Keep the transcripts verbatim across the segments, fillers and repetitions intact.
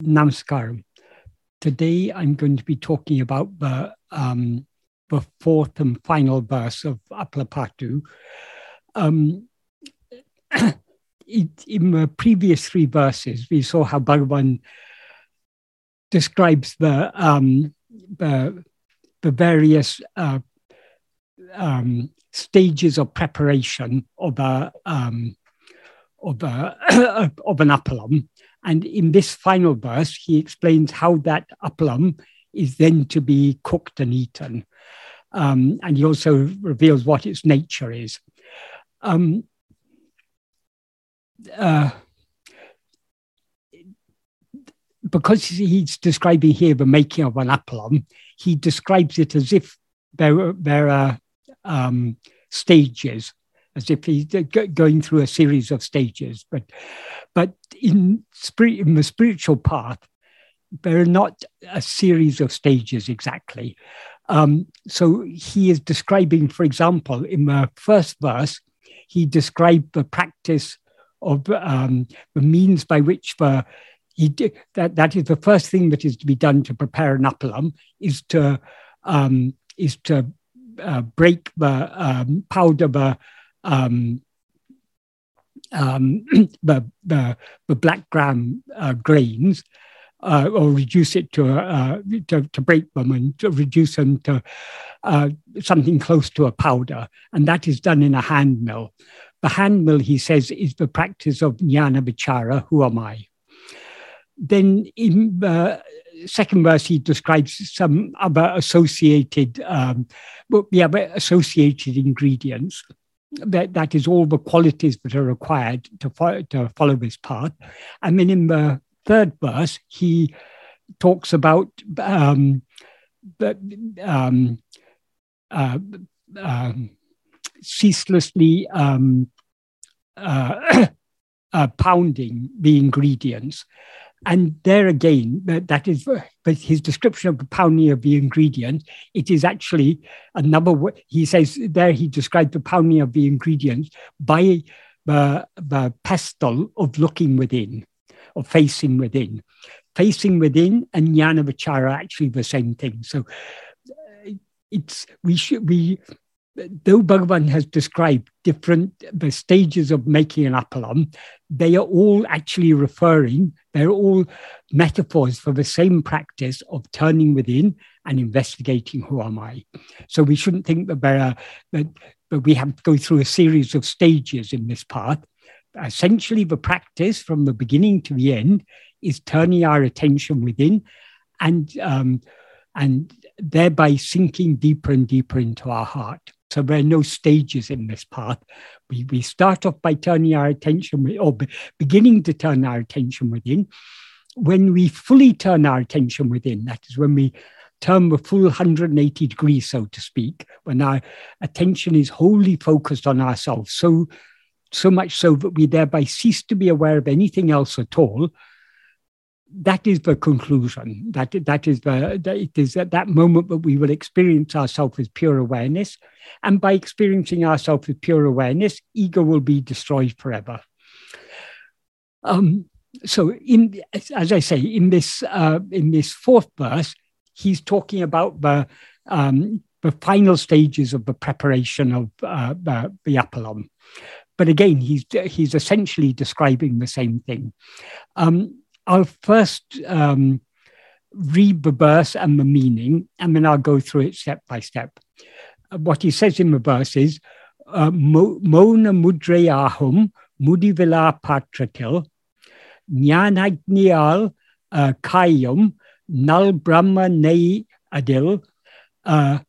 Namaskaram. Today I'm going to be talking about the, um, the fourth and final verse of Apalapattu. Um, it, in the previous three verses, we saw how Bhagavan describes the, um, the, the various uh, um, stages of preparation of, a, um, of, a, of an appalam. And in this final verse, he explains how that appalam is then to be cooked and eaten. Um, and he also reveals what its nature is. Um, uh, because he's describing here the making of an appalam, he describes it as if there, there are um, stages, as if he's going through a series of stages. But, but in, spirit, in the spiritual path, there are not a series of stages exactly. Um, so he is describing, for example, in the first verse, he described the practice of um, the means by which the, he did, that, that is the first thing that is to be done to prepare an appalam is to, um, is to uh, break the um, powder the Um, um, the, the the black gram uh, grains, uh, or reduce it to, uh, to to break them and to reduce them to uh, something close to a powder, and that is done in a hand mill. The hand mill, he says, is the practice of jnana vichara. Who am I? Then in the second verse, he describes some other associated, um, well, the other associated ingredients. That, that is all the qualities that are required to follow, to follow this path. And then in the third verse, he talks about um, the, um, uh, um, ceaselessly um, uh, uh, pounding the ingredients. And there again, that, that is but his description of the pounding of the ingredients. It is actually another way. He says there he described the pounding of the ingredients by the, the pestle of looking within, of facing within. Facing within and jnana vichara are actually the same thing. So it's we should we. Though Bhagavan has described different the stages of making an appalam, they are all actually referring, they're all metaphors for the same practice of turning within and investigating who am I. So we shouldn't think that, there are, that, that we have to go through a series of stages in this path. Essentially, the practice from the beginning to the end is turning our attention within and, um, and thereby sinking deeper and deeper into our heart. So there are no stages in this path. We, we start off by turning our attention, or be, beginning to turn our attention within. When we fully turn our attention within, that is when we turn the full one hundred eighty degrees, so to speak, when our attention is wholly focused on ourselves, so, so much so that we thereby cease to be aware of anything else at all. That is the conclusion. That, that is the, that it is at that moment that we will experience ourselves as pure awareness. And by experiencing ourselves as pure awareness, ego will be destroyed forever. Um, so, in as I say, in this uh, in this fourth verse, he's talking about the um, the final stages of the preparation of uh, the, the appalam. But again, he's he's essentially describing the same thing. Um, I'll first um, read the verse and the meaning, and then I'll go through it step by step. Uh, what he says in the verse is, Mona mudreyahum mudivila patratil, jnanagniyal kayum nal brahma nei adil, nan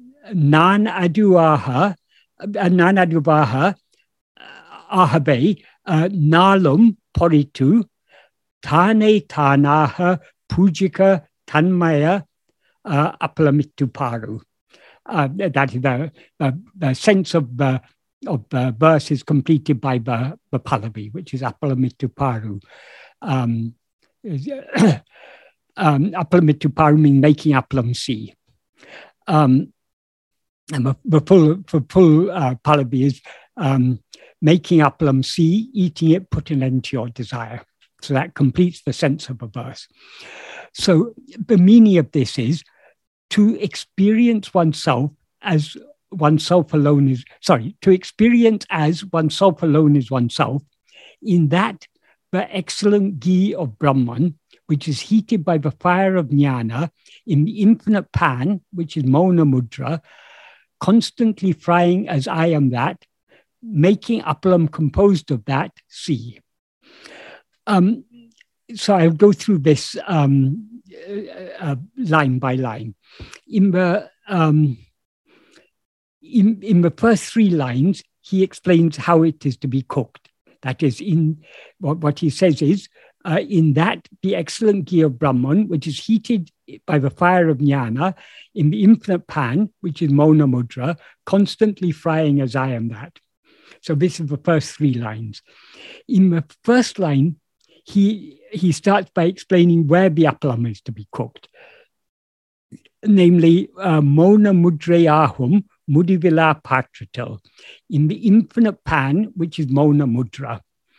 aduaha, nan aduvaha ahabe, nalum poritu, Tane tanaha pujika tanmaya uh, apalamittu paru. Uh, that is the, the, the sense of the, of the verse is completed by the, the Pallavi, which is apalamittu paru. Um, um, apalamittu paru means making appalam see. Um, and the, the full, the full uh, Pallavi is um, making appalam see, eating it, put an end to your desire. So that completes the sense of a verse. So the meaning of this is to experience oneself as oneself alone is, sorry, to experience as oneself alone is oneself, in that the excellent ghee of Brahman, which is heated by the fire of jnana, in the infinite pan, which is Mauna Mudra, constantly frying as I am that, making appalam composed of that, see. Um, so I'll go through this um, uh, line by line. In the, um, in, in the first three lines, he explains how it is to be cooked. That is, in what, what he says is, uh, in that the excellent ghee of Brahman, which is heated by the fire of jnana, in the infinite pan, which is Mauna Mudra, constantly frying as I am that. So this is the first three lines. In the first line, he, he starts by explaining where the appalam is to be cooked. Namely, uh, Mauna Mudrayahum Mudivila Patratil, in the infinite pan, which is Mauna Mudra.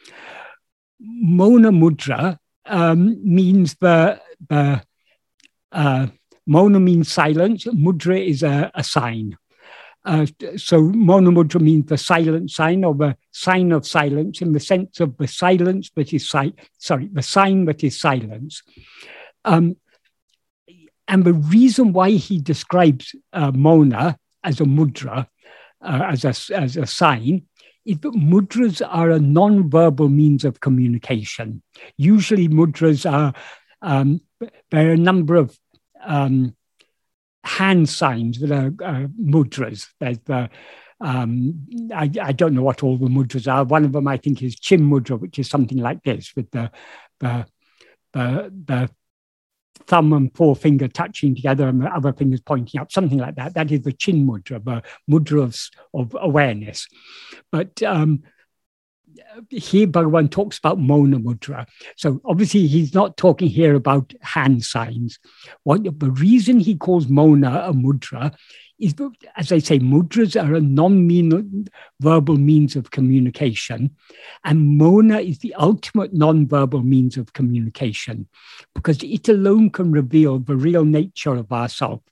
Mauna Mudra um, means the, the uh, Mauna means silence, Mudra is a, a sign. Uh, so Mauna Mudra means the silent sign, or the sign of silence, in the sense of the silence that is si sorry, the sign that is silence. Um, and the reason why he describes uh, Mauna as a mudra, uh, as a as a sign, is that mudras are a non-verbal means of communication. Usually, mudras are um, there are a number of um, hand signs that are uh, mudras. There's the, um, I, I don't know what all the mudras are. One of them, I think, is chin mudra, which is something like this, with the, the, the, the thumb and forefinger touching together and the other fingers pointing up, something like that. That is the chin mudra, the mudra of, of awareness. But um, here Bhagavan talks about Mauna Mudra. So obviously he's not talking here about hand signs. What the reason he calls Mauna a mudra is, as I say, mudras are a non-verbal means of communication, and Mauna is the ultimate non-verbal means of communication, because it alone can reveal the real nature of ourselves.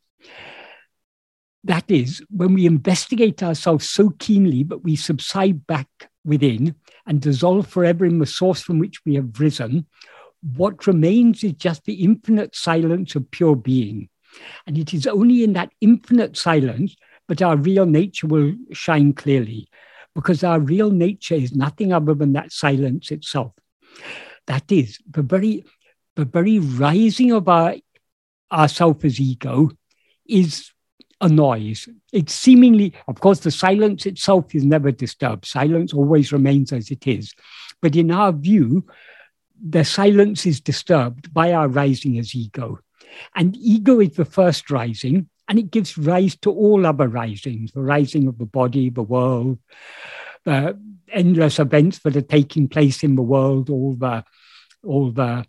That is, when we investigate ourselves so keenly that we subside back within and dissolve forever in the source from which we have risen, what remains is just the infinite silence of pure being. And it is only in that infinite silence that our real nature will shine clearly, because our real nature is nothing other than that silence itself. That is, the very, the very rising of our, our self as ego is a noise. It's seemingly, of course, the silence itself is never disturbed. Silence always remains as it is. But in our view, the silence is disturbed by our rising as ego. And ego is the first rising, and it gives rise to all other risings, the rising of the body, the world, the endless events that are taking place in the world, all the, all the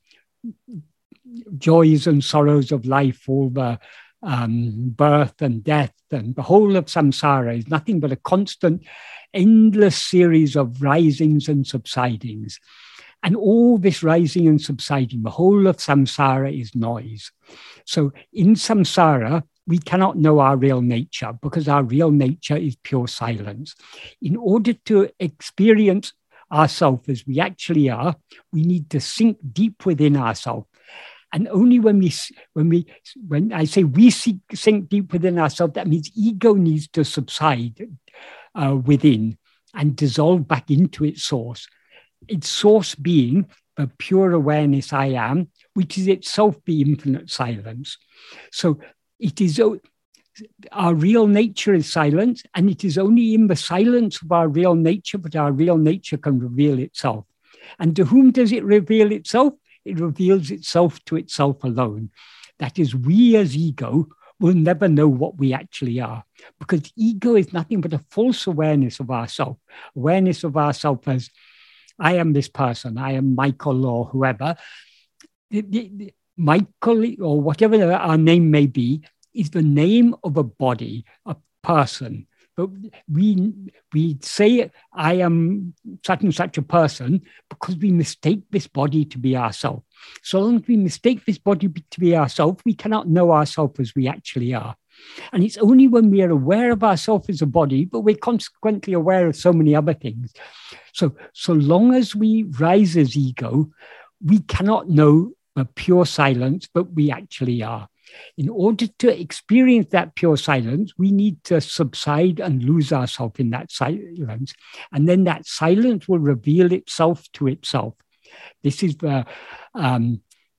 joys and sorrows of life, all the um, birth and death, and the whole of samsara is nothing but a constant, endless series of risings and subsidings. And all this rising and subsiding, the whole of samsara is noise. So in samsara, we cannot know our real nature, because our real nature is pure silence. In order to experience ourselves as we actually are, we need to sink deep within ourselves. And only when we, when we, when I say we sink, sink deep within ourselves, that means ego needs to subside uh, within and dissolve back into its source. Its source being the pure awareness I am, which is itself the infinite silence. So it is, our real nature is silence, and it is only in the silence of our real nature that our real nature can reveal itself. And to whom does it reveal itself? It reveals itself to itself alone. That is, we as ego will never know what we actually are, because ego is nothing but a false awareness of ourself, awareness of ourself as I am this person, I am Michael or whoever. The, the, the, Michael, or whatever our name may be, is the name of a body, a person. but we we say I am such and such a person because we mistake this body to be ourselves. So long as we mistake this body to be ourselves, we cannot know ourselves as we actually are. And it's only when we are aware of ourselves as a body, but we're consequently aware of so many other things. So, so long as we rise as ego, we cannot know the pure silence, but we actually are. In order to experience that pure silence, we need to subside and lose ourselves in that silence. And then that silence will reveal itself to itself. This is the, um,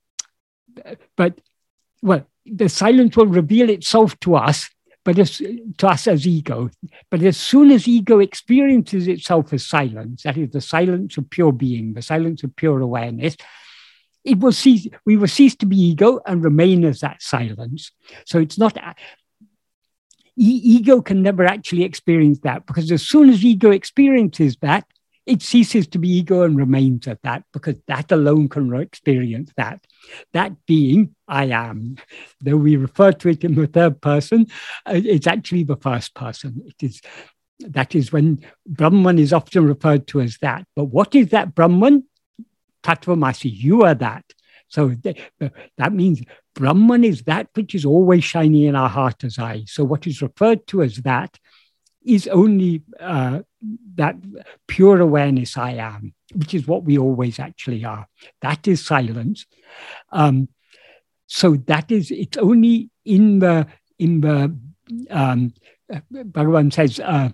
but, well, the silence will reveal itself to us, but as, to us as ego. But as soon as ego experiences itself as silence, that is the silence of pure being, the silence of pure awareness, it will cease, we will cease to be ego and remain as that silence. So it's not, e- ego can never actually experience that, because as soon as ego experiences that, it ceases to be ego and remains at that, because that alone can experience that. That being, I am. Though we refer to it in the third person, it's actually the first person. It is, that is when Brahman is often referred to as that. But what is that Brahman? Tattvamasi, you are that. So th- that means Brahman is that which is always shining in our heart as I. So what is referred to as that is only uh, that pure awareness I am, which is what we always actually are. That is silence. Um, so that is, it's only in the, in the, um, Bhagavan says, uh,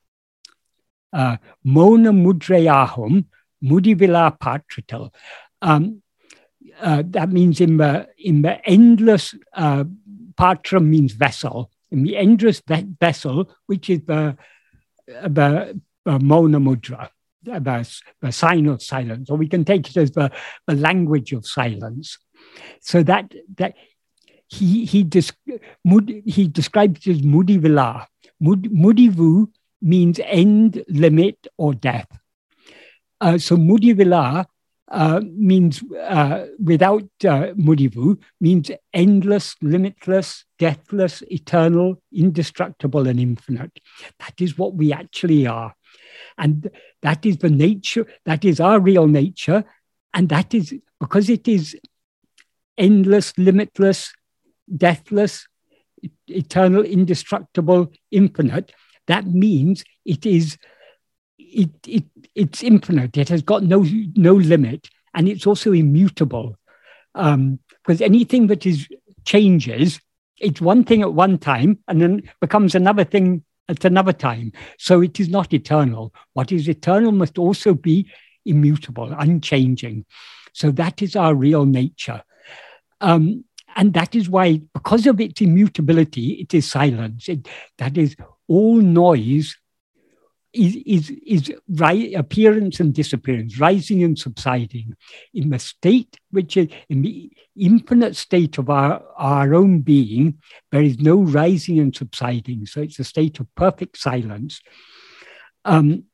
uh, Mona mudrayahum mudivila patrital. Um, uh, that means in the, in the endless, uh, patra means vessel. In the endless vessel, which is the, the, the Mona Mudra, the, the sign of silence, or we can take it as the, the language of silence. So that that he he, dis, mud, he describes it as Mudivila. Mud, Mudivu means end, limit, or death. Uh, so Mudivila Uh, means uh, without uh, Mudivu, means endless, limitless, deathless, eternal, indestructible, and infinite. That is what we actually are. And that is the nature, that is our real nature. And that is, because it is endless, limitless, deathless, eternal, indestructible, infinite, that means it is It, it it's infinite. It has got no no limit, and it's also immutable. Um, because anything that is changes, it's one thing at one time, and then becomes another thing at another time. So it is not eternal. What is eternal must also be immutable, unchanging. So that is our real nature, um, and that is why, because of its immutability, it is silence. It, that is, all noise is, is, is ri- appearance and disappearance, rising and subsiding. In the state, which is in the infinite state of our, our own being, there is no rising and subsiding. So it's a state of perfect silence. Um,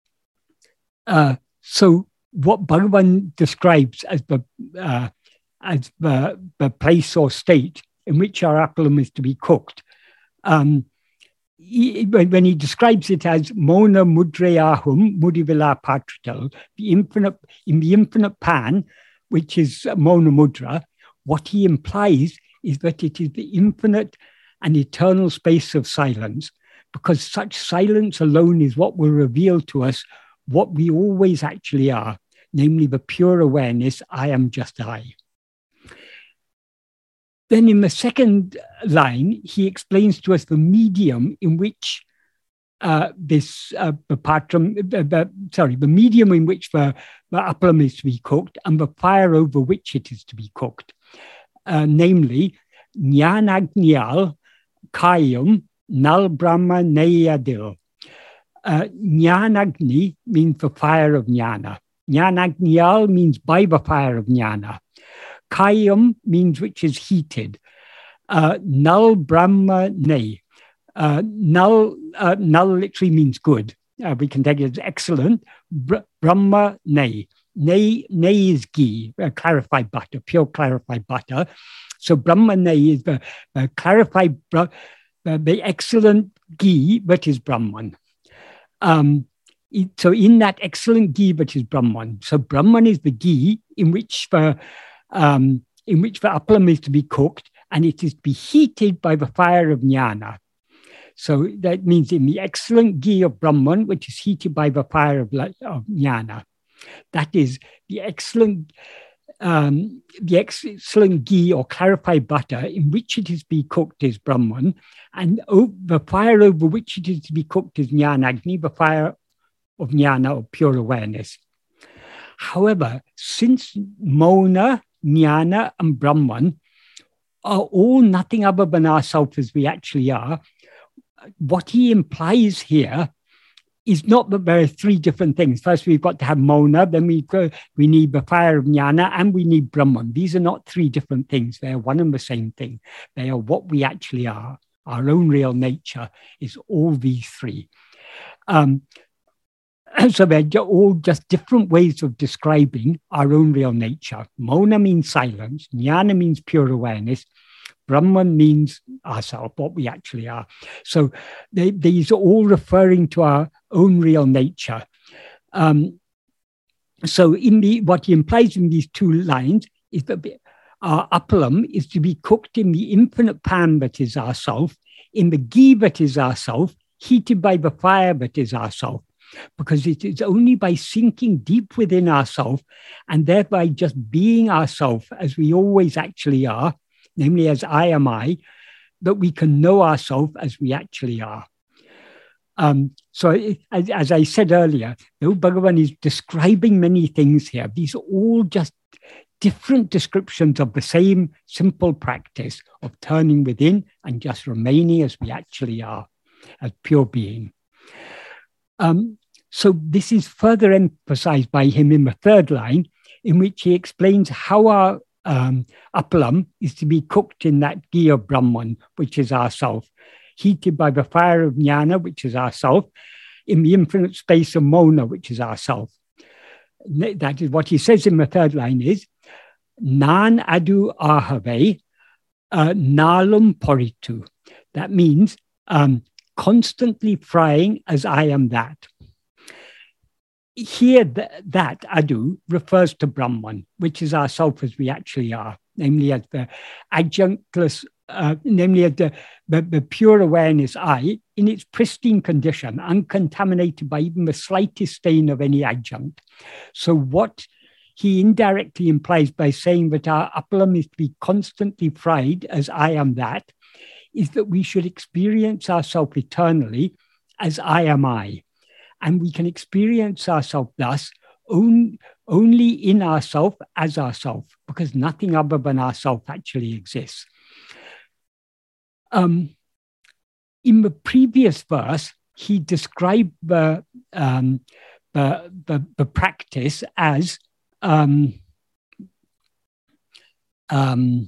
uh, so what Bhagavan describes as the, uh, as the, the place or state in which our appalam is to be cooked, um, He, when he describes it as Mona Mudrayahum Mudivila Patrital, the infinite, in the infinite pan, which is Mona Mudra, what he implies is that it is the infinite and eternal space of silence, because such silence alone is what will reveal to us what we always actually are, namely the pure awareness, I am just I. Then in the second line, he explains to us the medium in which uh, this, uh, the patram, uh, the, sorry, the medium in which the, the appalam is to be cooked and the fire over which it is to be cooked. Uh, namely, Jnanagnyal Kayam Nal Brahma Neyadil. Uh, Jnanagni means the fire of jnana. Jnanagnyal means by the fire of jnana. Kayam means which is heated. Uh, Nal Brahma Ne. Uh, null, uh, null literally means good. Uh, we can take it as excellent. Br- Brahma Ne. Ne, ne is ghee, uh, clarified butter, pure clarified butter. So Brahma Ne is the uh, clarified, uh, the excellent ghee, but is Brahman. Um, it, so in that excellent ghee, but is Brahman. So Brahman is the ghee in which the um, in which the appalam is to be cooked, and it is to be heated by the fire of jnana. So that means in the excellent ghee of Brahman, which is heated by the fire of, of jnana. That is the excellent, um, the excellent ghee or clarified butter in which it is to be cooked is Brahman, and the fire over which it is to be cooked is Jnanagni, the fire of jnana, or pure awareness. However, since Mona, Jnana, and Brahman are all nothing other than ourselves as we actually are, what he implies here is not that there are three different things. First, we've got to have Mona, then we go, we need the fire of Jnana, and we need Brahman. These are not three different things. They are one and the same thing. They are what we actually are. Our own real nature is all these three. Um, so they're all just different ways of describing our own real nature. Mona means silence. Jnana means pure awareness. Brahman means ourselves, what we actually are. So they, these are all referring to our own real nature. Um, so in the what he implies in these two lines is that our appalam is to be cooked in the infinite pan that is ourself, in the ghee that is ourself, heated by the fire that is ourself. Because it is only by sinking deep within ourselves and thereby just being ourselves as we always actually are, namely as I am I, that we can know ourselves as we actually are. Um, so as, as I said earlier, though Bhagavan is describing many things here, these are all just different descriptions of the same simple practice of turning within and just remaining as we actually are, as pure being. Um, so this is further emphasized by him in the third line, in which he explains how our um, appalam is to be cooked in that ghee of Brahman, which is ourself, heated by the fire of jnana, which is ourself, in the infinite space of Mona, which is ourself. That is what he says in the third line is, Nan adu ahave, uh, nalum poritu. That means um, constantly frying as I am that. Here, th- that adu refers to Brahman, which is ourself as we actually are, namely as the adjunctless, uh, namely as the, the, the pure awareness I, in its pristine condition, uncontaminated by even the slightest stain of any adjunct. So what he indirectly implies by saying that our appalam is to be constantly fried as I am that, is that we should experience ourselves eternally as I am I. And we can experience ourselves thus on, only in ourselves as ourselves, because nothing other than ourselves actually exists. Um, in the previous verse, he described the, um, the, the, the practice as um, um,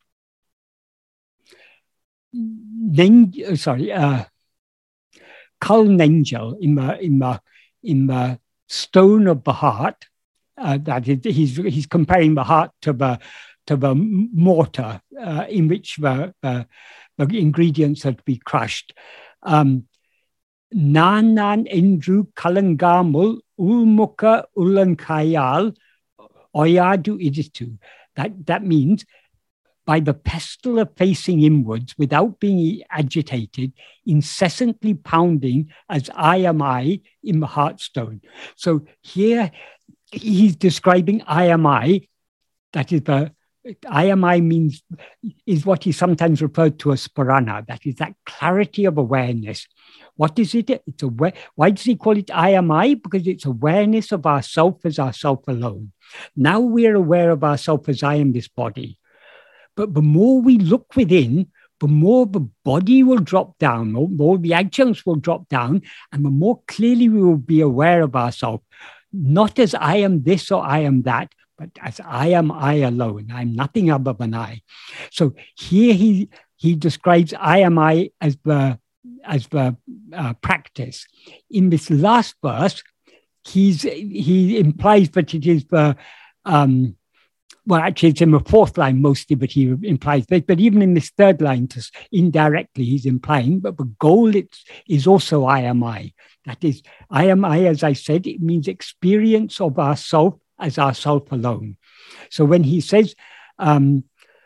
Nen, sorry, uh, Kal Nengel in the in the in the stone of the heart. Uh, that is, he's he's comparing the heart to the to the mortar uh, in which the, the the ingredients are to be crushed. Um, Nan nan endru kalangamul ulmuka ulankayal oyadu iditu. That that means, by the pestle of facing inwards without being agitated, incessantly pounding as I am I in the heartstone. So here he's describing I am I. That is the, I am I means, is what he sometimes referred to as sparana. That is that clarity of awareness. What is it? It's aware. Why does he call it I am I? Because it's awareness of ourself as ourself alone. Now we're aware of ourself as I am this body. But the more we look within, the more the body will drop down, the more the adjuncts will drop down, and the more clearly we will be aware of ourselves, not as I am this or I am that, but as I am I alone. I'm nothing other than I. So here he he describes I am I as the as the uh, practice. In this last verse, he's he implies that it is the um, well, actually, it's in the fourth line mostly, but he implies that. But even in this third line, to, indirectly, he's implying, but the goal it's, is also I am I. That is, I am I, as I said, it means experience of ourself as ourself alone. So when he says, um,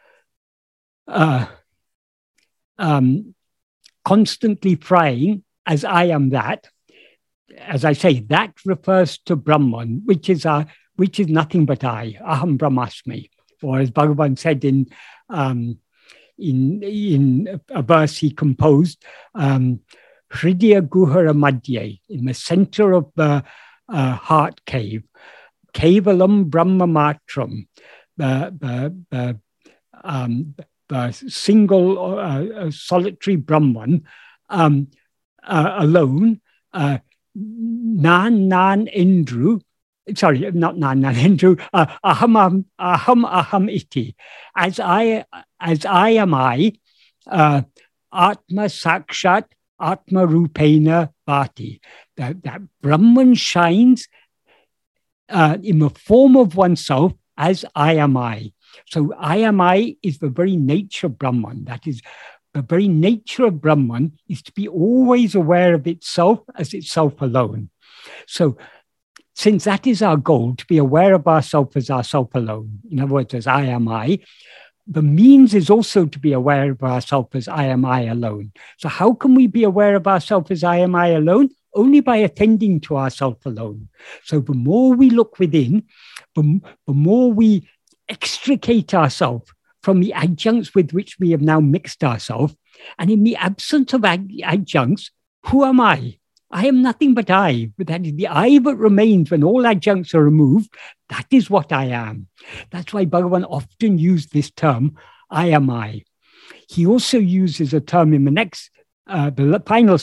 uh, um, constantly praying as I am that, as I say, that refers to Brahman, which is our, which is nothing but I, Aham Brahmasmi. Or as Bhagavan said in um, in in a verse he composed, um, Hridaya Guhara Madhye, in the center of the uh, heart cave, Kevalam Brahma Matram, the, the, the, um, the single uh, solitary Brahman um, uh, alone, uh, Nan Nan Indru, sorry, not Nan Nan Indru, uh, Aham Aham Aham Iti, as I as I am I, uh, Atma Sakshat Atma Rupena Bhati. That, that Brahman shines uh, in the form of oneself as I am I. So I am I is the very nature of Brahman. That is, the very nature of Brahman is to be always aware of itself as itself alone. So since that is our goal, to be aware of ourselves as ourself alone, in other words, as I am I, the means is also to be aware of ourselves as I am I alone. So how can we be aware of ourselves as I am I alone? Only by attending to ourselves alone. So the more we look within, the, the more we extricate ourselves from the adjuncts with which we have now mixed ourselves. And in the absence of ad- adjuncts, who am I? I am nothing but I. But that is the I that remains when all adjuncts are removed. That is what I am. That's why Bhagavan often used this term, I am I. He also uses a term in the next, uh, the final,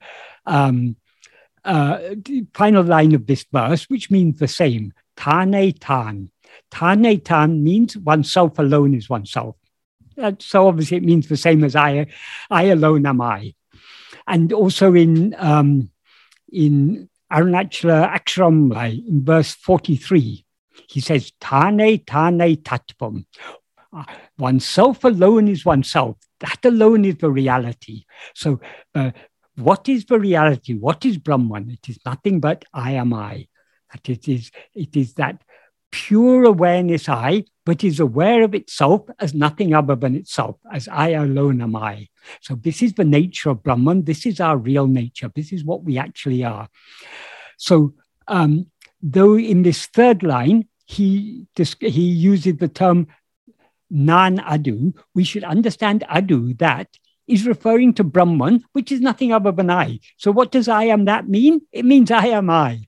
um, uh, final line of this verse, which means the same, Tane Tan. Tane Tan means oneself alone is oneself. Uh, so obviously it means the same as I, I alone am I. And also in um, in Arunachala Aksharamlai, in verse forty-three, he says, Tane Tane Tattvam. Uh, oneself alone is oneself. That alone is the reality. So uh, what is the reality? What is Brahman? It is nothing but I am I. That it is, it is that pure awareness I, but is aware of itself as nothing other than itself, as I alone am I. So this is the nature of Brahman. This is our real nature. This is what we actually are. So um, though in this third line, he, he uses the term Nan Adu, we should understand Adu, that is referring to Brahman, which is nothing other than I. So what does I am that mean? It means I am I.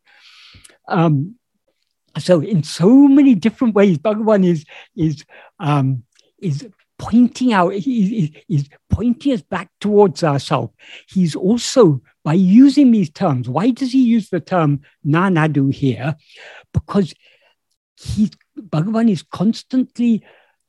Um, So in so many different ways, Bhagavan is is um, is pointing out, he is pointing us back towards ourselves. He's also, by using these terms, why does he use the term Nanadu here? Because he, Bhagavan is constantly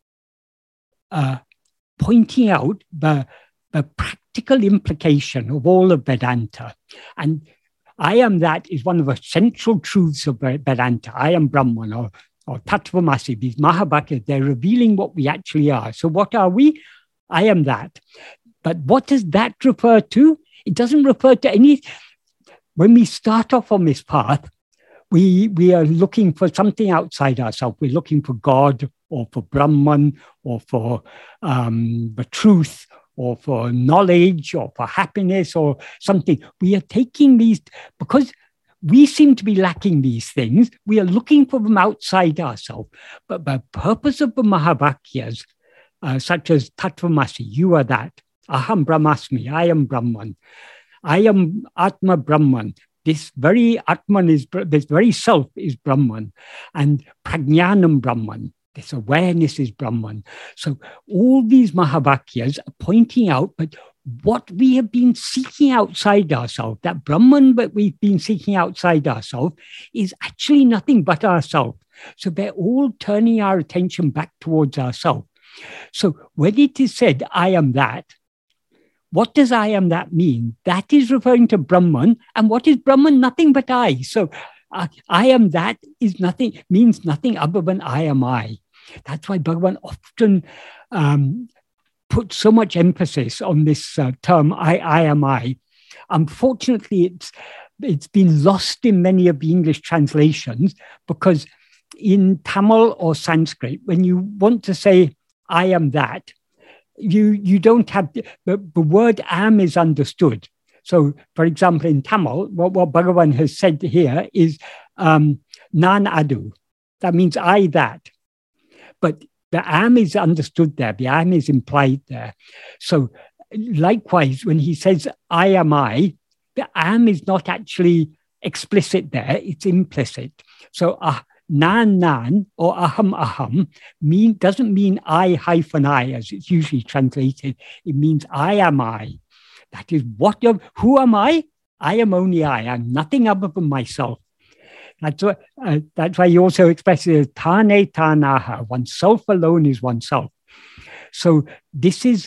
uh, pointing out the, the practical implication of all of Vedanta. And I am that is one of the central truths of Vedanta. I am Brahman, or, or Tattvamasi, these Mahabhagyas, they're revealing what we actually are. So what are we? I am that. But what does that refer to? It doesn't refer to any... When we start off on this path, we, we are looking for something outside ourselves. We're looking for God, or for Brahman, or for um, the truth, or for knowledge, or for happiness, or something. We are taking these, because we seem to be lacking these things, we are looking for them outside ourselves. But the purpose of the Mahabhagyas, uh, such as Tattvamasi, you are that, Aham Brahmasmi, I am Brahman, I am Atma Brahman, this very Atman is, this very self is Brahman, and Prajnanam Brahman, this awareness is Brahman. So all these Mahabhagyas are pointing out, but what we have been seeking outside ourselves, that Brahman that we've been seeking outside ourselves, is actually nothing but ourselves. So they're all turning our attention back towards ourselves. So when it is said, I am that, what does I am that mean? That is referring to Brahman. And what is Brahman? Nothing but I. So uh, I am that is nothing, means nothing other than I am I. That's why Bhagavan often um, puts so much emphasis on this uh, term, I, I am I. Unfortunately, it's it's been lost in many of the English translations, because in Tamil or Sanskrit, when you want to say, I am that, you, you don't have, the, the word am is understood. So, for example, in Tamil, what, what Bhagavan has said here is um, nan adu. That means I that. But the am is understood there. The am is implied there. So likewise, when he says, I am I, the am is not actually explicit there. It's implicit. So uh, nan nan or aham aham mean, doesn't mean I hyphen I as it's usually translated. It means I am I. That is what of who am I? I am only I. I'm nothing other than myself. That's, what, uh, that's why he also expresses it as tane tanaha. Oneself alone is oneself. So this is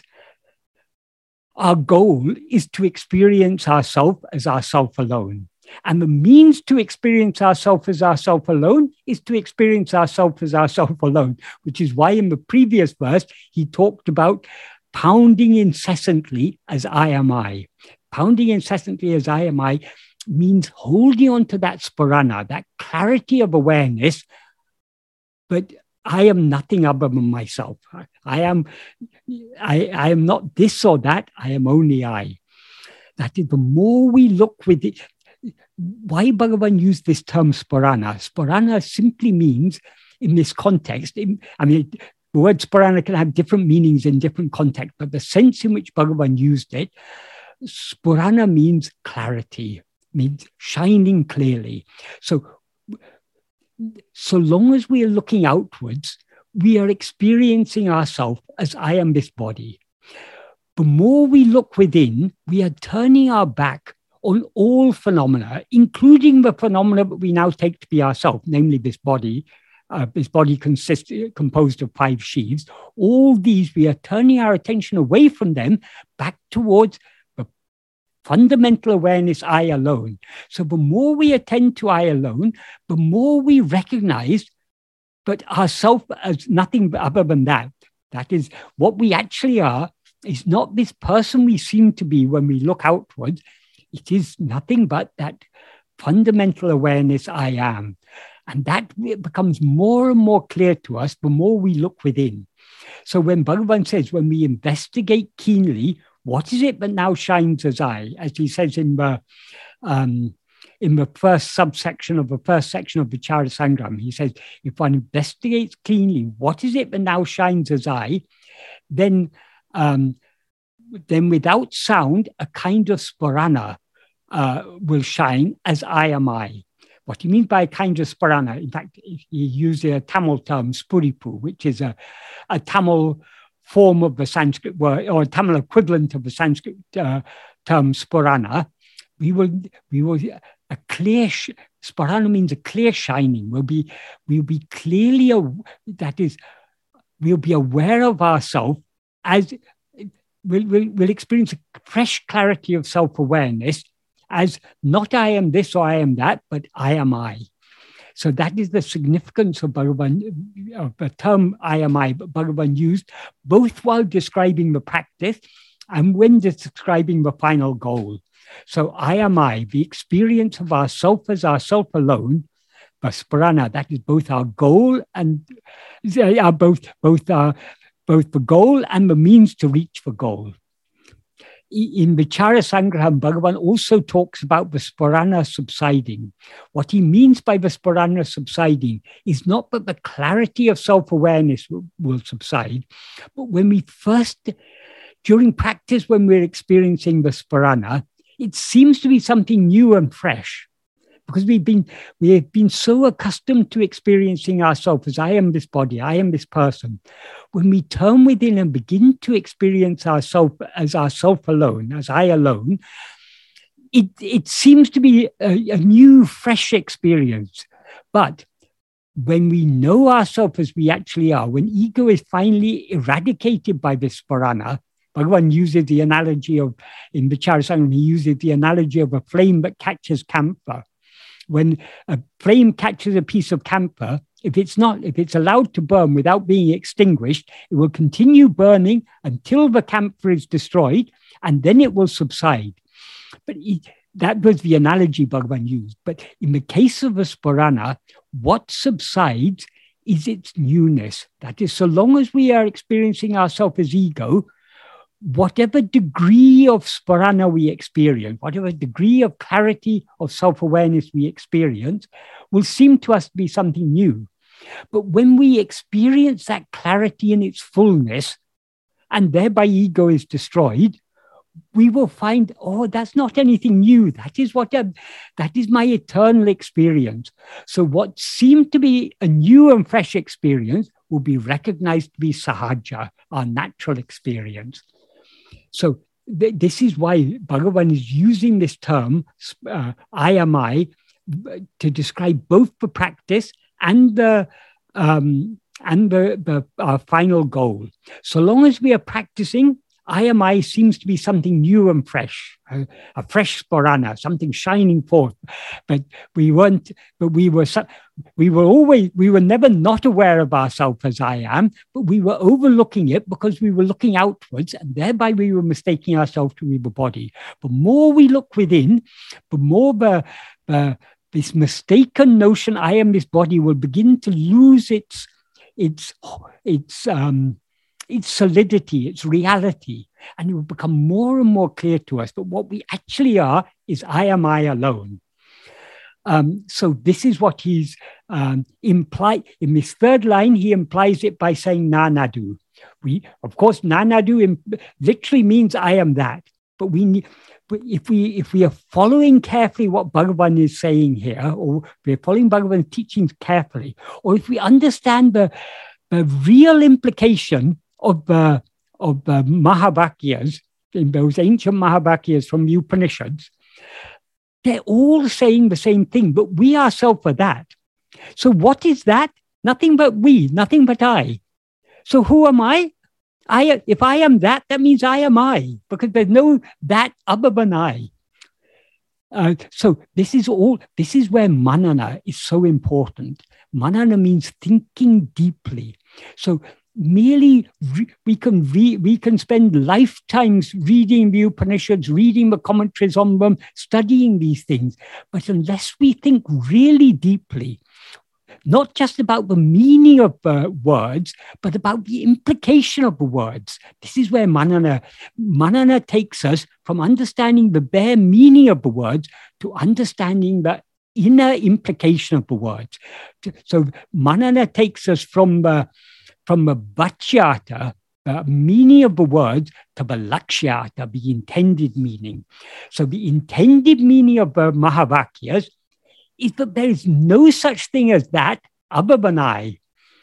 our goal, is to experience ourself as ourself alone. And the means to experience ourself as ourself alone is to experience ourself as ourself alone, which is why in the previous verse, he talked about pounding incessantly as I am I. Pounding incessantly as I am I means holding on to that sparana, that clarity of awareness, but I am nothing other than myself. I am, I, I am not this or that, I am only I. That is, the more we look with it, why Bhagavan used this term sparana? Sparana simply means, in this context, in, I mean, the word sparana can have different meanings in different contexts, but the sense in which Bhagavan used it, sparana means clarity, means shining clearly. So, so long as we are looking outwards, we are experiencing ourselves as I am this body. The more we look within, we are turning our back on all phenomena, including the phenomena that we now take to be ourselves, namely this body. Uh, this body consists, composed of five sheaths. All these, we are turning our attention away from them back towards the fundamental awareness, I alone. So the more we attend to I alone, the more we recognize that ourself as nothing other than that. That is, what we actually are is not this person we seem to be when we look outwards. It is nothing but that fundamental awareness I am. And that becomes more and more clear to us the more we look within. So when Bhagavan says, when we investigate keenly, what is it that now shines as I? As he says in the, um, in the first subsection of the first section of Vichara Sangram, he says, if one investigates keenly, what is it that now shines as I? Then, um, then without sound, a kind of sparana uh, will shine as I am I. What he means by a kind of sparana, in fact, he used a Tamil term, spuripu, which is a, a Tamil form of the Sanskrit word, or a Tamil equivalent of the Sanskrit uh, term sparana. We will, we will, a clear, sparana means a clear shining. We'll be, we'll be clearly, that is, we'll be aware of ourselves as, we'll, we'll, we'll experience a fresh clarity of self-awareness as not I am this or I am that, but I am I. So that is the significance of Bhagavan, of the term I am I, Bhagavan used both while describing the practice and when describing the final goal. So I am I, the experience of ourself as ourself alone, Vasparana, that is both our goal and uh, both, both, uh, both the goal and the means to reach the goal. In Vichara Sangraham, Bhagavan also talks about Vasparana subsiding. What he means by Vasparana subsiding is not that the clarity of self-awareness will, will subside, but when we first, during practice, when we're experiencing Vasparana, it seems to be something new and fresh. Because we've been, we have been so accustomed to experiencing ourselves as I am this body, I am this person. When we turn within and begin to experience ourselves as ourself alone, as I alone, it, it seems to be a, a new, fresh experience. But when we know ourselves as we actually are, when ego is finally eradicated by this sparana, Bhagavan uses the analogy of, in Vichara Sangram, he uses the analogy of a flame that catches camphor. When a flame catches a piece of camphor, if it's not, if it's allowed to burn without being extinguished, it will continue burning until the camphor is destroyed, and then it will subside. But it, that was the analogy Bhagavan used. But in the case of a Sphurana, what subsides is its newness. That is, so long as we are experiencing ourselves as ego, whatever degree of Sphurana we experience, whatever degree of clarity of self-awareness we experience, will seem to us to be something new. But when we experience that clarity in its fullness, and thereby ego is destroyed, we will find, oh, that's not anything new. That is what I, that is my eternal experience. So what seemed to be a new and fresh experience will be recognized to be sahaja, our natural experience. So th- this is why Bhagavan is using this term, uh, I am I, to describe both the practice and the um, and the, the our final goal. So long as we are practicing, I am I seems to be something new and fresh, a, a fresh Sphurana, something shining forth. But we weren't, but we were, we were always, we were never not aware of ourselves as I am, but we were overlooking it because we were looking outwards, and thereby we were mistaking ourselves to be the body. The more we look within, the more the, the this mistaken notion, I am this body, will begin to lose its, its, its, um, its solidity, its reality, and it will become more and more clear to us. But what we actually are is I am I alone. Um, so this is what he's um, implied. In this third line, he implies it by saying nanadu. We, of course, nanadu imp- literally means I am that. But we need, if we if we are following carefully what Bhagavan is saying here, or we're following Bhagavan's teachings carefully, or if we understand the, the real implication of the of the Mahavakyas, in those ancient Mahavakyas from the Upanishads, they're all saying the same thing, but we ourselves are that. So what is that? Nothing but we, nothing but I. So who am I? I if I am that, that means I am I, because there's no that other than I. Uh, so this is all. This is where manana is so important. Manana means thinking deeply. So merely re- we can re- we can spend lifetimes reading the Upanishads, reading the commentaries on them, studying these things, but unless we think really deeply, not just about the meaning of the words, but about the implication of the words. This is where manana, manana takes us from understanding the bare meaning of the words to understanding the inner implication of the words. So manana takes us from the from the vachyata, the meaning of the words, to the lakshyata, the intended meaning. So the intended meaning of the Mahavakyas is that there is no such thing as that other than I.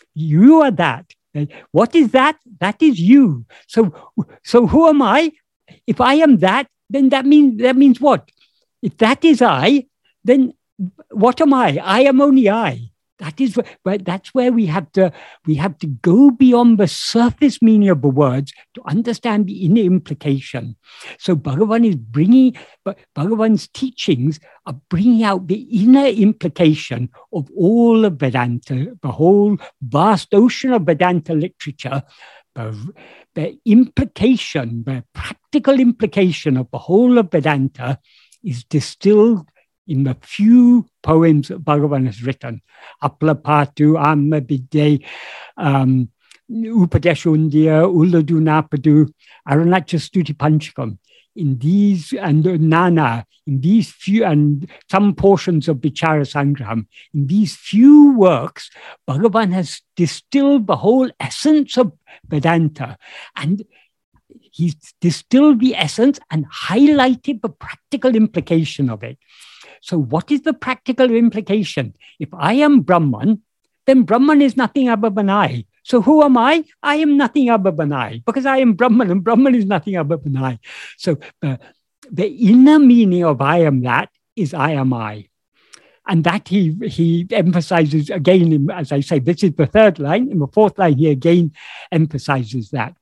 You are that. What is that? That is you. So, so who am I? If I am that, then that means that means what? If that is I, then what am I? I am only I. That is where, that's where we have to we have to go beyond the surface meaning of the words to understand the inner implication. So Bhagavan is bringing, but Bhagavan's teachings are bringing out the inner implication of all of Vedanta, the whole vast ocean of Vedanta literature. The, the implication, the practical implication of the whole of Vedanta is distilled in the few poems that Bhagavan has written. Aplapatu, Amma Bidde, um, Upadeshundya, Ulladunapadu, Arunachastuti Panchakam. In these, and Nana, in these few, and some portions of Vichara Sangraham, in these few works, Bhagavan has distilled the whole essence of Vedanta. And he's distilled the essence and highlighted the practical implication of it. So what is the practical implication? If I am Brahman, then Brahman is nothing other than I. So who am I? I am nothing other than I, because I am Brahman, and Brahman is nothing other than I. So uh, the inner meaning of I am that is I am I. And that he, he emphasizes again, as I say, this is the third line. In the fourth line, he again emphasizes that.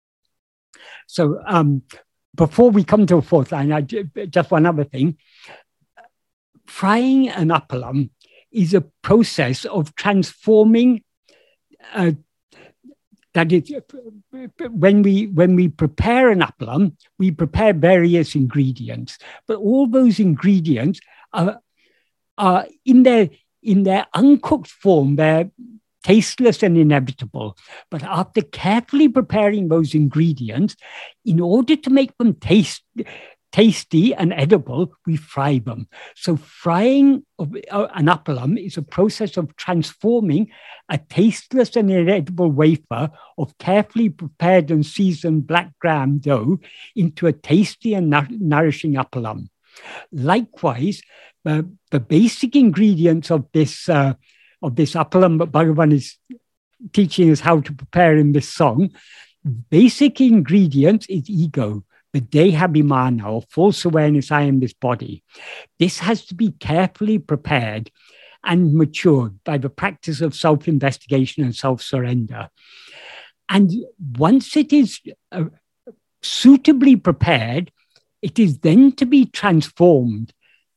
So um, before we come to the fourth line, I, just one other thing. Frying an appalam is a process of transforming. Uh, that is, when we when we prepare an applam, we prepare various ingredients, but all those ingredients are are in their in their uncooked form. They're tasteless and inevitable. But after carefully preparing those ingredients, in order to make them taste tasty and edible, we fry them. So frying of an appalam is a process of transforming a tasteless and inedible wafer of carefully prepared and seasoned black gram dough into a tasty and nourishing appalam. Likewise, uh, the basic ingredients of this uh, of this appalam that Bhagavan is teaching us how to prepare in this song, basic ingredients is ego, the dehabhimana, or false awareness, I am this body. This has to be carefully prepared and matured by the practice of self-investigation and self-surrender. And once it is uh, suitably prepared, it is then to be transformed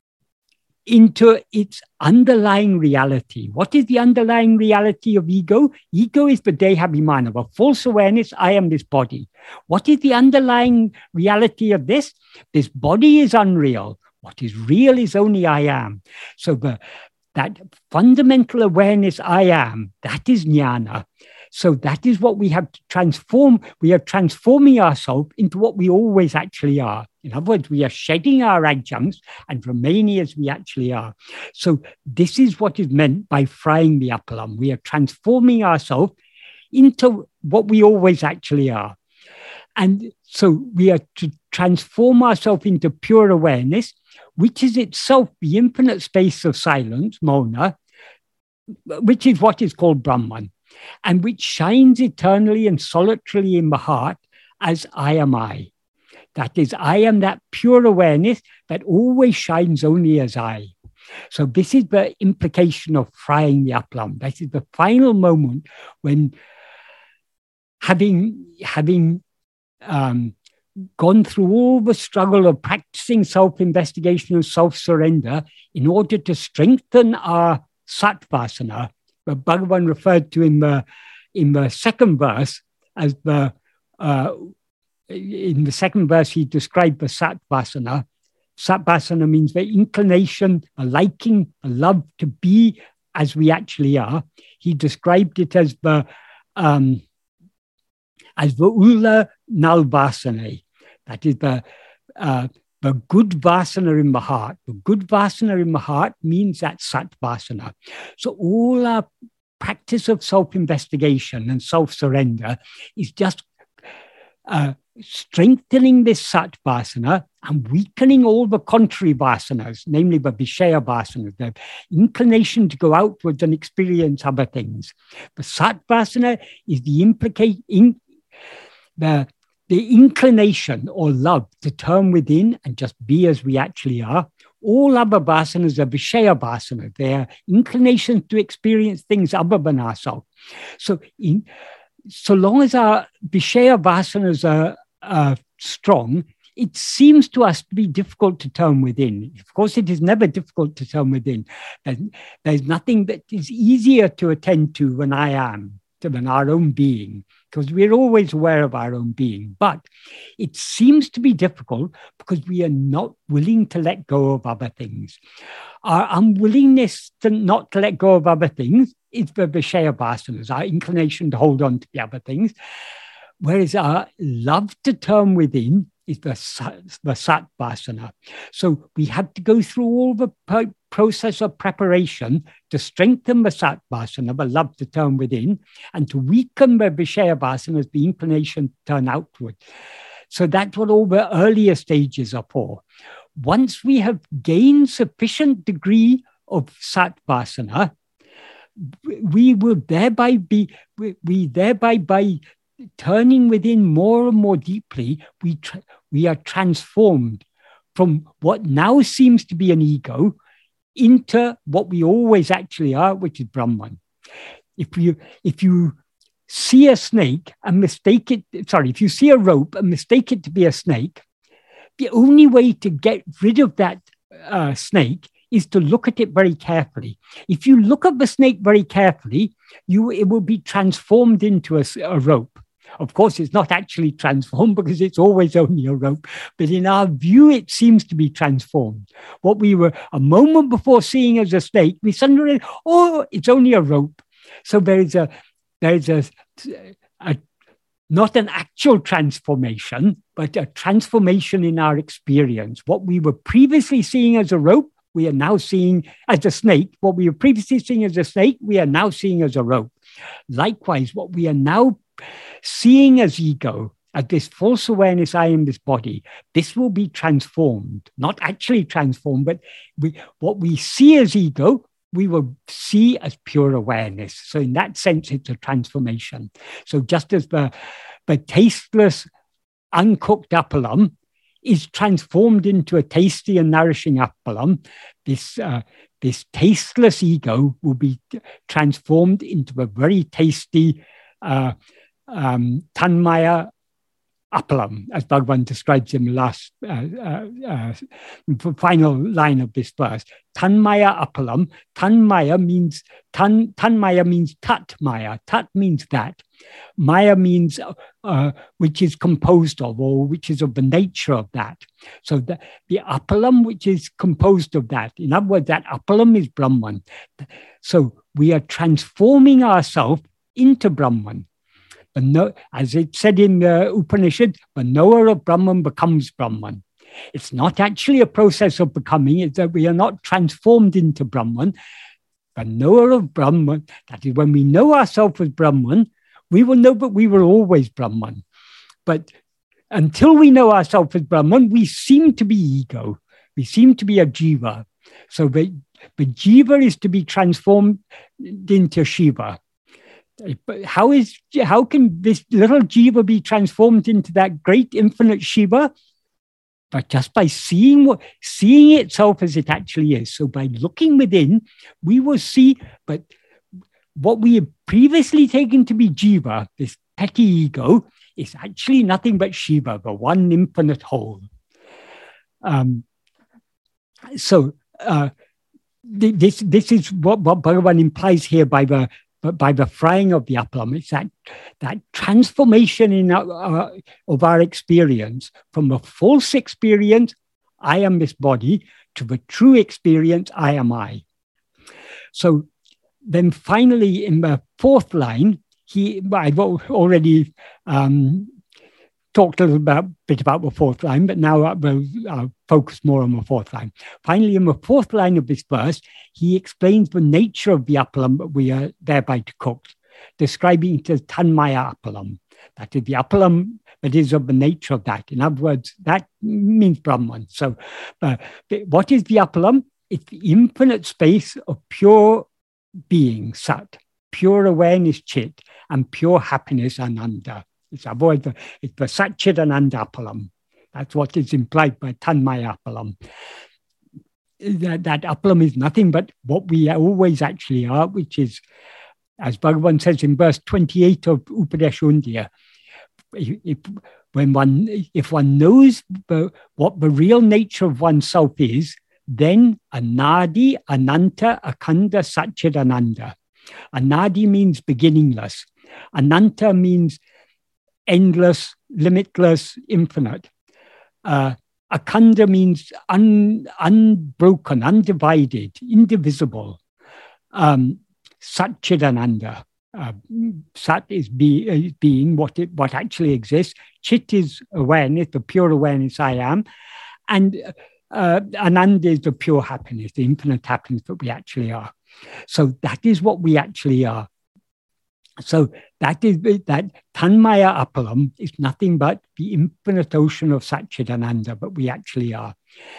into its underlying reality. What is the underlying reality of ego? Ego is the dehabhimana, the false awareness, I am this body. What is the underlying reality of this? This body is unreal. What is real is only I am. So the, that fundamental awareness I am, that is jnana. So that is what we have to transform. We are transforming ourselves into what we always actually are. In other words, we are shedding our adjuncts and remaining as we actually are. So this is what is meant by frying the appalam. We are transforming ourselves into what we always actually are. And so we are to transform ourselves into pure awareness, which is itself the infinite space of silence, Mauna, which is what is called Brahman, and which shines eternally and solitarily in the heart as I am I. That is, I am that pure awareness that always shines only as I. So this is the implication of frying the appalam. That is the final moment when, having, having um, gone through all the struggle of practicing self-investigation and self-surrender in order to strengthen our sattvasana, that Bhagavan referred to in the in the second verse as the uh, in the second verse he described the sattvasana. Sattvasana means the inclination, a liking, a love to be as we actually are. He described it as the um, as the ula nalvasana. That is the uh, the good vasana in the heart. The good vasana in the heart means that sattvasana. So all our practice of self-investigation and self-surrender is just uh, strengthening this sattvasana and weakening all the contrary vasanas, namely the vishaya vasanas, the inclination to go outwards and experience other things. The sattvasana is the implicate in the The inclination or love to turn within and just be as we actually are. All other vasanas are vishaya vasanas. They are inclinations to experience things other than ourselves. So, in, so long as our vishaya vasanas are, are strong, it seems to us to be difficult to turn within. Of course, it is never difficult to turn within. There's, there's nothing that is easier to attend to than I am, than our own being, because we're always aware of our own being. But it seems to be difficult because we are not willing to let go of other things. Our unwillingness to not to let go of other things is the vishaya vasanas, our inclination to hold on to the other things, whereas our love to turn within is the, the sat vasana. So we have to go through all the po- process of preparation to strengthen the sat vasana, the love to turn within, and to weaken the vishaya vasanas, the inclination to turn outward. So that's what all the earlier stages are for. Once we have gained sufficient degree of sat vasana, we will thereby be, we, we thereby by turning within more and more deeply, we tra- we are transformed from what now seems to be an ego into what we always actually are, which is Brahman. If you if you see a snake and mistake it, sorry, if you see a rope and mistake it to be a snake, the only way to get rid of that uh, snake is to look at it very carefully. If you look at the snake very carefully, you it will be transformed into a, a rope. Of course, it's not actually transformed because it's always only a rope. But in our view, it seems to be transformed. What we were a moment before seeing as a snake, we suddenly, oh, it's only a rope. So there is a, there is a, a not an actual transformation, but a transformation in our experience. What we were previously seeing as a rope, we are now seeing as a snake. What we were previously seeing as a snake, we are now seeing as a rope. Likewise, what we are now seeing as ego, as this false awareness, I am this body, this will be transformed, not actually transformed, but we, what we see as ego, we will see as pure awareness. So in that sense, it's a transformation. So just as the, the tasteless, uncooked appalam is transformed into a tasty and nourishing appalam, this, uh, this tasteless ego will be transformed into a very tasty uh, um, tanmaya appalam, as Bhagavan describes in the last uh, uh, uh, final line of this verse. Tanmaya appalam. Tanmaya means tan. Tanmaya means tat maya. Tat means that. Maya means uh, which is composed of, or which is of the nature of that. So the, the appalam which is composed of that. In other words, that appalam is Brahman. So we are transforming ourselves into Brahman. But no, as it said in the Upanishad, the knower of Brahman becomes Brahman. It's not actually a process of becoming, it's that we are not transformed into Brahman. The knower of Brahman, that is when we know ourselves as Brahman, we will know that we were always Brahman. But until we know ourselves as Brahman, we seem to be ego. We seem to be a jiva. So the, the jiva is to be transformed into Shiva. How is how can this little jiva be transformed into that great infinite Shiva? But just by seeing what seeing itself as it actually is. So by looking within, we will see. But what we have previously taken to be jiva, this petty ego, is actually nothing but Shiva, the one infinite whole. Um, so uh, this this is what, what Bhagavan implies here by the. But by the frying of the appalam, it's that, that transformation in our, uh, of our experience from a false experience, I am this body, to the true experience, I am I. So then finally in the fourth line, he, I've already um, talked a little about, bit about the fourth line, but now I will uh, focus more on the fourth line. Finally, in the fourth line of this verse, he explains the nature of the appalam that we are thereby to cook, describing it as tanmaya appalam. That is the appalam that is of the nature of that. In other words, that means Brahman. So uh, what is the appalam? It's the infinite space of pure being, sat, pure awareness, chit, and pure happiness, ananda. It's avoid the, it's the Satchidananda appalam. That's what is implied by Tanmaya appalam. That, that appalam is nothing but what we always actually are, which is, as Bhagavan says in verse twenty-eight of Upadesha, if, when one, if one knows the, what the real nature of oneself is, then Anadi, Ananta, Akhanda, Satchidananda. Anadi means beginningless. Ananta means endless, limitless, infinite. Uh, Akhanda means un, unbroken, undivided, indivisible. Um, Satchidananda. Uh, Sat is, be, is being, what, it, what actually exists. Chit is awareness, the pure awareness I am. And uh, Ananda is the pure happiness, the infinite happiness that we actually are. So that is what we actually are. So that is that Tanmaya appalam is nothing but the infinite ocean of Satchidananda, but we actually are.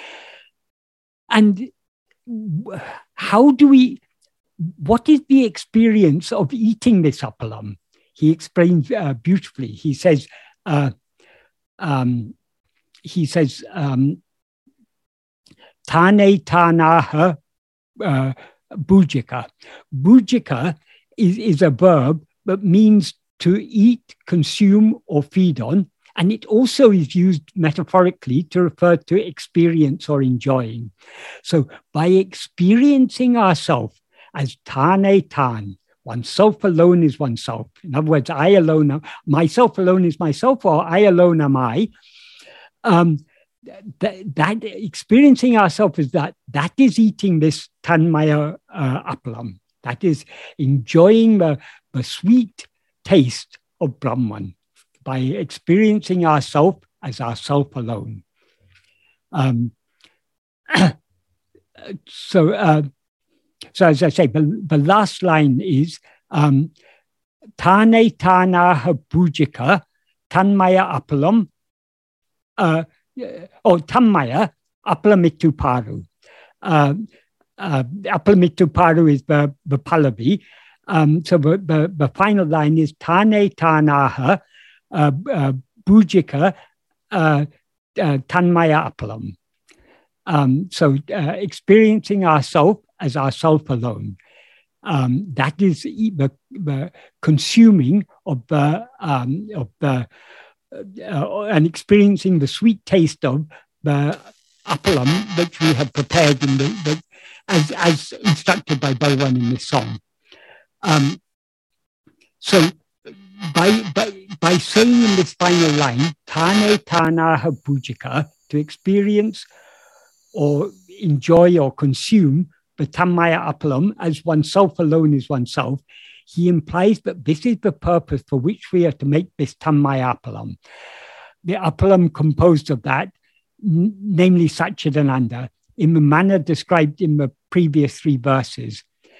And how do we, what is the experience of eating this appalam? He explains uh, beautifully. He says, uh, um, he says, um, Tane tanaha uh, bujika. Bujika is, is a verb that means to eat, consume, or feed on, And it also is used metaphorically to refer to experience or enjoying. So by experiencing ourselves as Tane Tan, oneself alone is oneself. In other words, I alone, myself alone is myself, or I alone am I. Um, that, that experiencing ourselves is that, that is eating this Tanmaya uh, Appalam. That is enjoying the, the sweet taste of Brahman by experiencing ourselves as ourself alone. Um, so, uh, so as I say, the, the last line is um, Tane Tanaha Bhujika Tanmaya Appalam uh, or Tanmaya Appalamitu Paru. Uh, uh, Appalamitu Paru is the, the Pallavi. Um, so the, the, the final line is Tane Tanaha uh, uh, Bhujika uh, uh, Tanmaya Appalam. Um, so uh, experiencing ourself as ourself alone. Um, that is the, the consuming of the, um, of the uh, and experiencing the sweet taste of the appalam which we have prepared in the, the as, as instructed by Bhagavan in this song. Um, so by, by, by saying in this final line, Tane Tanaha Bhujika, to experience or enjoy or consume the Tanmaya Appalam as oneself alone is oneself, he implies that this is the purpose for which we are to make this Tanmaya Appalam. The Appalam composed of that, n- namely Satchidananda, in the manner described in the previous three verses.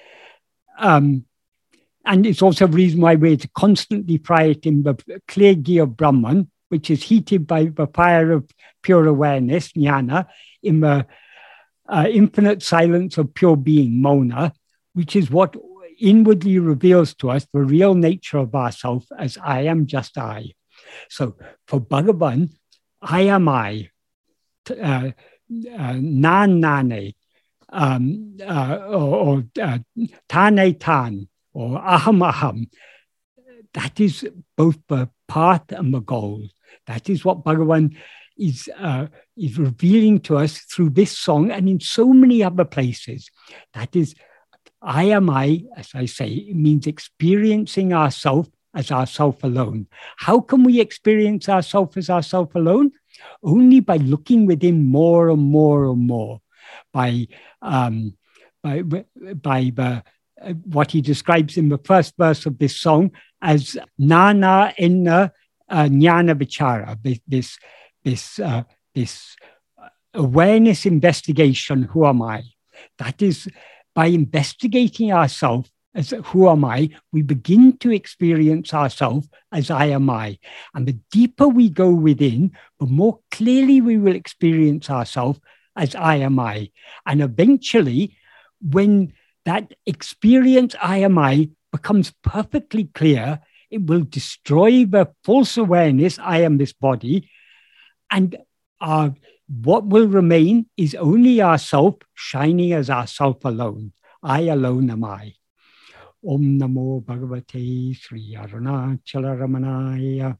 Um, and it's also a reason why we're to constantly fry it in the clear ghee of Brahman, which is heated by the fire of pure awareness, jnana, in the uh, infinite silence of pure being, mona, which is what inwardly reveals to us the real nature of ourself as I am just I. So for Bhagavan, I am I, uh, uh, nan nane, um, uh, or, or uh, tane tan, or aham aham. That is both the path and the goal. That is what Bhagavan is, uh, is revealing to us through this song and in so many other places. That is, I am I, as I say, it means experiencing ourself as ourself alone. How can we experience ourself as ourself alone? Only by looking within more and more and more, by, um, by, by the, uh, what he describes in the first verse of this song as nana enna uh, jnana vichara, this, this, this, uh, this awareness investigation, who am I? That is, by investigating ourselves as who am I, we begin to experience ourselves as I am I. And the deeper we go within, the more clearly we will experience ourselves as I am I. And eventually, when that experience I am I becomes perfectly clear, it will destroy the false awareness, I am this body. And our what will remain is only ourself shining as ourself alone. I alone am I. Om Namo Bhagavate Sri Arunachala Ramanaya.